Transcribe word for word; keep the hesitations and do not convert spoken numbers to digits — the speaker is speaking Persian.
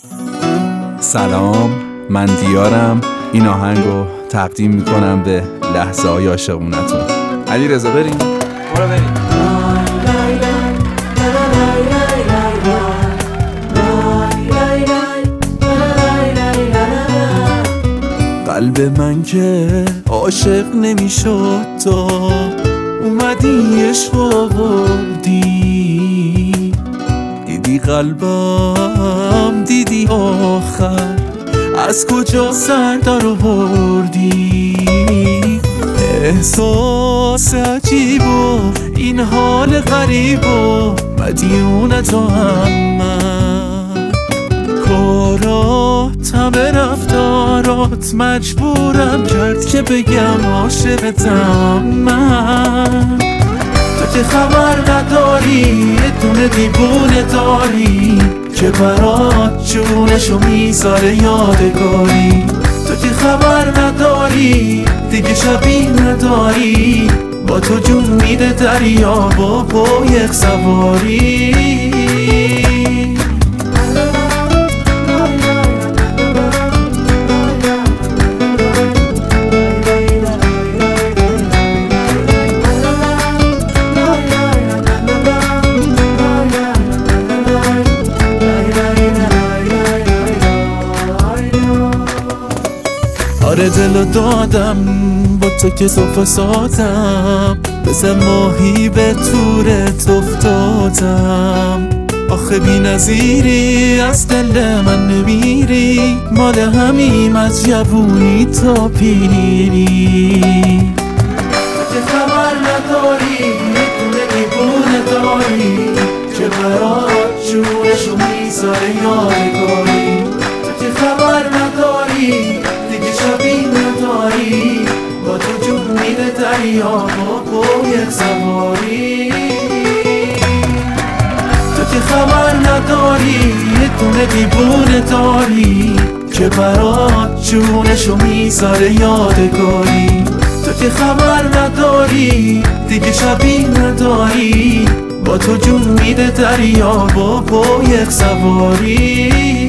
سلام، من دیارم. این آهنگو تقدیم میکنم به لحظه های عاشقونتون. علی رضا بریم برو بریم. قلب من که عاشق نمیشد تو اومدی عشق آوردی، دیدی قلبم دیدی آخر از کجا سر در آوردی. احساس عجیب و این حال غریب و مدیون تو هم من، کارات همه رفتارات مجبورم کرد که بگم عاشقتم من. تو که خبر نداری یه دونه دیوونه داری که برات جونشو میذاره یادگاری. تو که خبر نداری دیگه شبیه نداری، با تو جون میده دریا با قایق سواری. آره دلو دادم با تو که صفا ساتم، بزن ماهی به تورت افتادم. آخه بی نظیری از دل من نمیری، مال همیم از جوونی تا پیری. تو که خبر نداری یه دونه دیوونه داری که برات جونشو میذاره یادگاری. تو که خبر نداری دیگه شبیه نداری، با تو جون میده دریا با قایق سواری. تو که خبر نداری یه دونه دیوونه داری که برات جونشو میذاره یادگاری. تو که خبر نداری دیگه شبیه نداری، با تو جون میده دریا با قایق سواری.